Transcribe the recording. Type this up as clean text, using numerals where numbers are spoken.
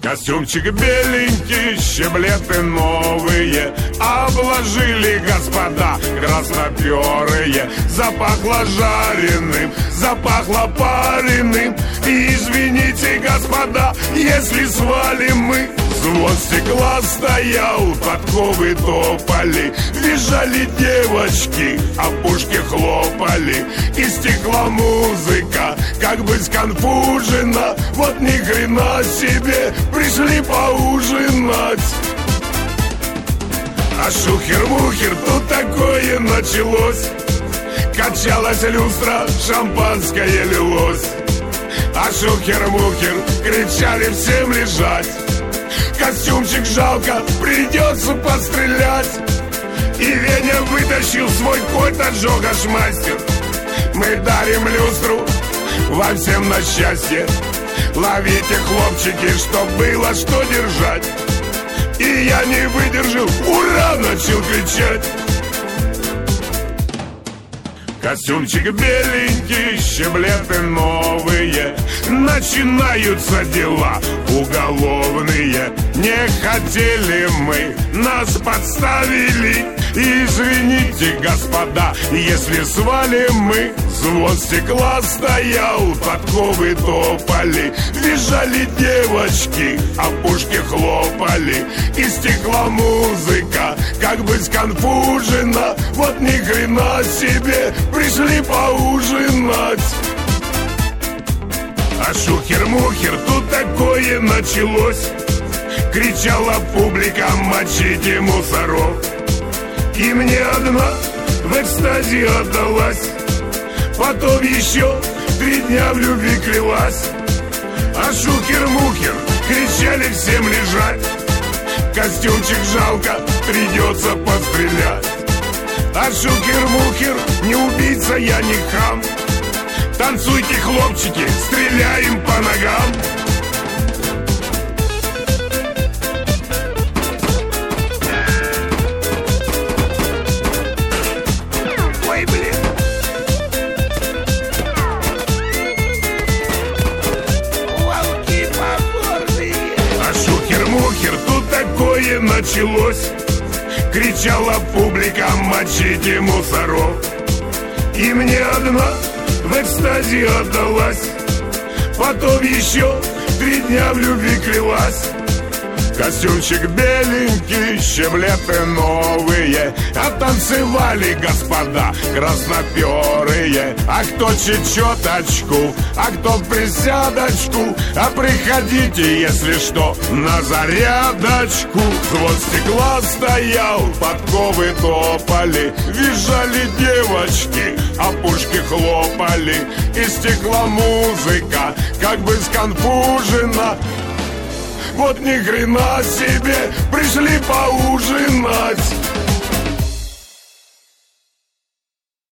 Костюмчик беленький, щеблеты новые, обложили господа красноперые. Запахло жареным, запахло пареным. И извините, господа, если свалим мы. Звон стекла стоял, подковы топали, визжали девочки, а пушки хлопали. И стекла музыка, как бы сконфужена. Вот ни хрена себе, пришли поужинать. А шухер-мухер, тут такое началось. Качалась люстра, шампанское лилось. А шухер-мухер, кричали всем лежать. Костюмчик жалко, придется пострелять. И Веня вытащил свой кот-ожога-шмастер. Мы дарим люстру вам всем на счастье. Ловите, хлопчики, чтоб было что держать. И я не выдержал, ура, начал кричать. Костюмчик беленький, щеблеты новые. Начинаются дела уголовные. Не хотели мы, нас подставили. Извините, господа, если свалим мы. Звон стекла стоял, подковы топали, визжали девочки, а пушки хлопали. И стекла музыка, как бы сконфужена. Вот ни хрена себе, пришли поужинать. А шухер-мухер, тут такое началось. Кричала публика, мочите мусоров. И мне одна в экстазе отдалась. Потом еще 3 дня в любви клялась. А шухер-мухер, кричали всем лежать. Костюмчик жалко, придется пострелять. А шухер-мухер, не убийца, я не хам. Танцуйте, хлопчики, стреляем по ногам. Ой, блин. Волки покорные. А шухер-мухер, тут такое началось. Кричала публика, мочите мусоров. И мне одна в экстазе отдалась. Потом еще 3 дня в любви клялась. Костюмчик беленький, щеблеты новые. А танцевали господа красноперые. А кто чечеточку, а кто присядочку. А приходите, если что, на зарядочку. Звон стекла стоял, подковы топали, визжали девочки, а пушки хлопали. И стекла музыка, как бы сконфужена. Вот ни хрена себе, пришли поужинать.